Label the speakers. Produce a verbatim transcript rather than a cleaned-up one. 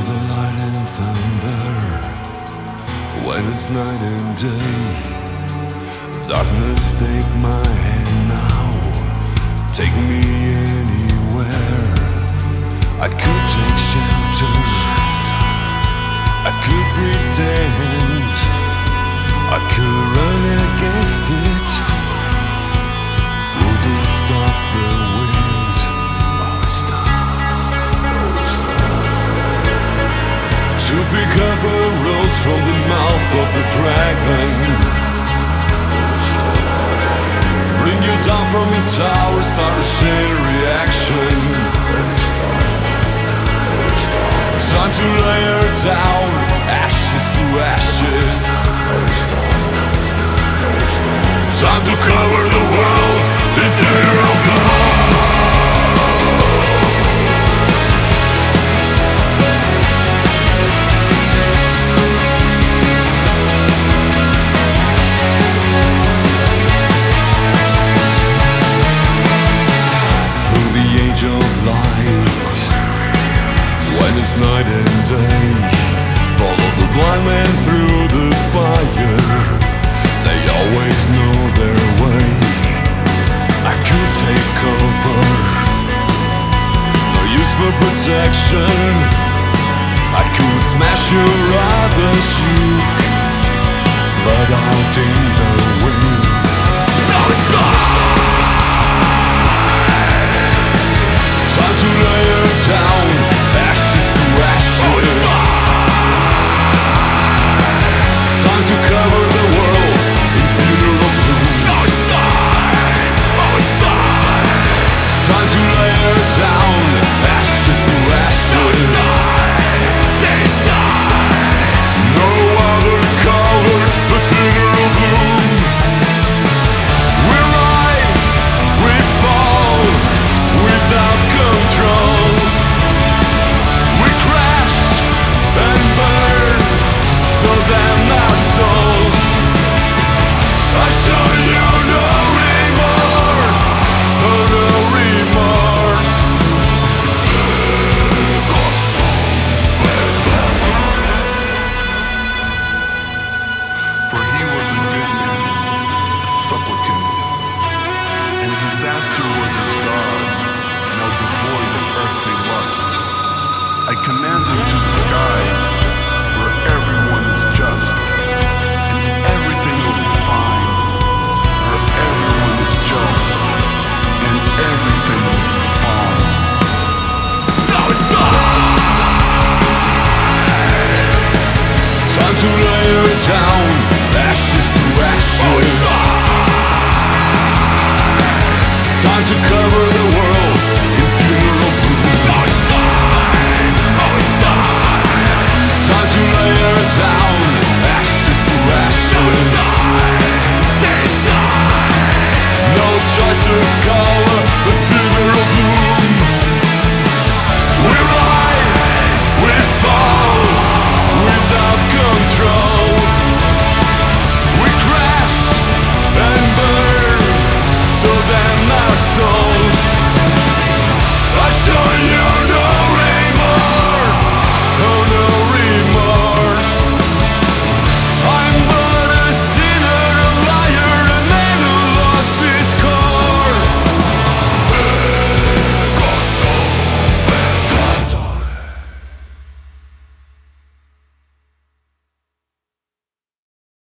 Speaker 1: the light and thunder when it's night and day. Darkness, take my hand now, take me anywhere. I could take shelter, I could pretend, I could run against it. Would it stop the wind? Oh, it's time. Oh, it's time. To pick up a rose from the mouth of the dragon, bring you down from your tower, start a chain reaction. Time to lay her down, ashes to ashes. Time to cover the world in funeral blood. Through the age of light, when it's night and day, follow the blind man through the fire. They always know their way. I could take cover, no use for protection. I could smash your other cheek, but out in the wind. No, it's not. Time to lay her down, ashes to ashes. Time to cover the world in funeral gloom. No, it's not. Oh, it's not. Time to lay her down, ashes to ashes. No, it's not. It's not. No other colors but funeral gloom. We rise, we fall, without control. We crash and burn, so damn our souls. I show you no remorse, oh no remorse.
Speaker 2: For he was a good man, a supplicant, and disaster was his God, now devoid of earthly lust. I command him to the skies, where everyone is just, and everything will be fine, where everyone is just, and everything will be fine.
Speaker 1: No, it's not. Time to lay her down, ashes to ashes. Time to cover the world in funeral gloom. No, it's not. Oh, it's not. Time to lay her down, ashes to ashes. It's not. No choice of color but funeral gloom. We rise, we fall, without control. We crash and burn, so damn our souls. I show you